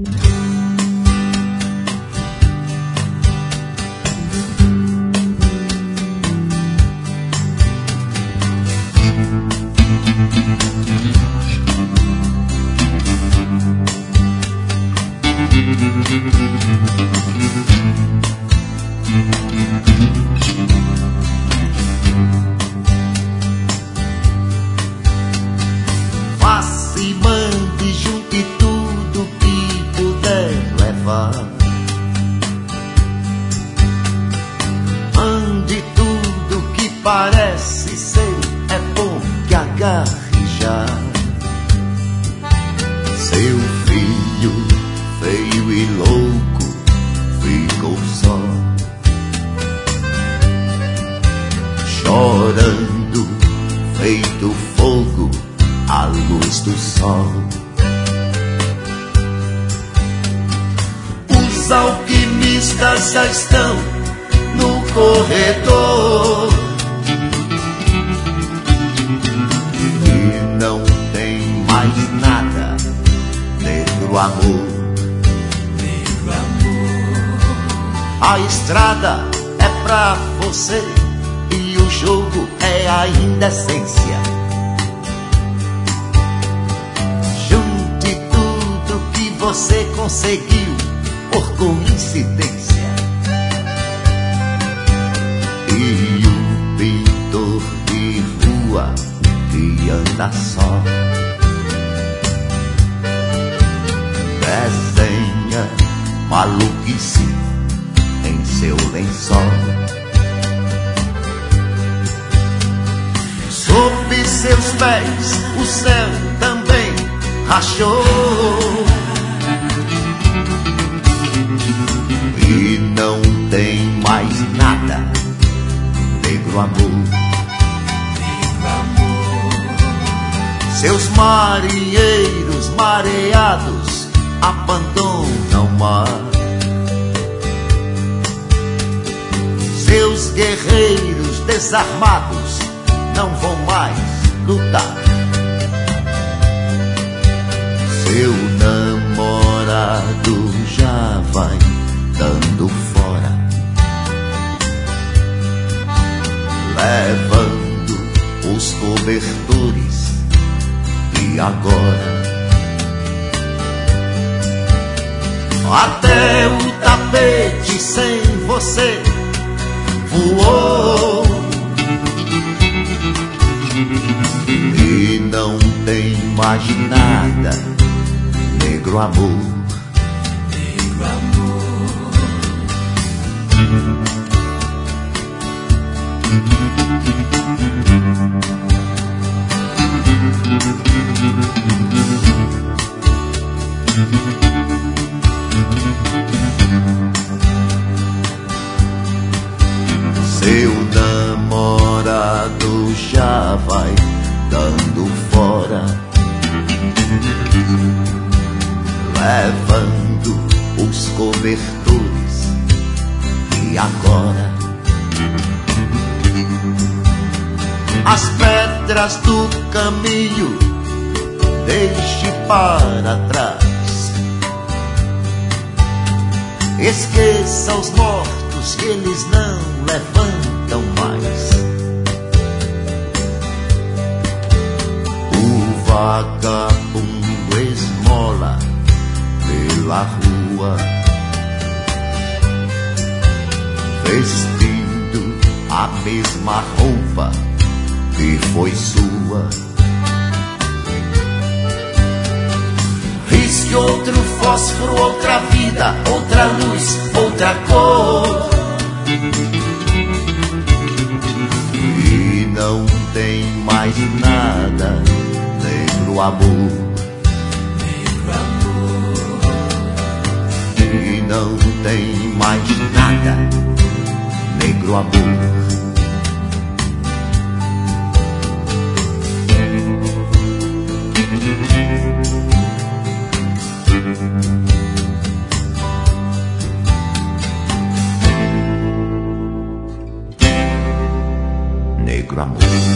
Faça e mande, junte tudo que puder levar. Ande tudo que parece ser, é bom que agarre já. Seu filho, feio e louco, ficou só, chorando, feito fogo à luz do sol. Os alquimistas já estão no corredor e não tem mais nada, negro amor. A estrada é pra você e o jogo é a indecência. Junte tudo que você conseguiu por coincidência. E o pintor de rua que anda só desenha maluquice em seu lençol. Sob seus pés o céu também rachou e não tem mais nada, negro amor. Seus marinheiros mareados abandonam o mar. Seus guerreiros desarmados não vão mais lutar. Seu namorado já vai dando fora, levando os cobertores. E agora até o tapete sem você voou e não tem mais nada, negro amor. Negro amor. Seu namorado já vai dando fora, levando os cobertores. E agora as pedras do caminho deixe para trás. Esqueça os mortos que eles não levantam mais. O vagabundo esmola pela rua, vestindo a mesma roupa que foi sua. Risque outro fósforo, outra vida, outra luz, outra cor. E não tem mais nada, negro amor. Negro amor. E não tem mais nada, negro amor. Negro amor.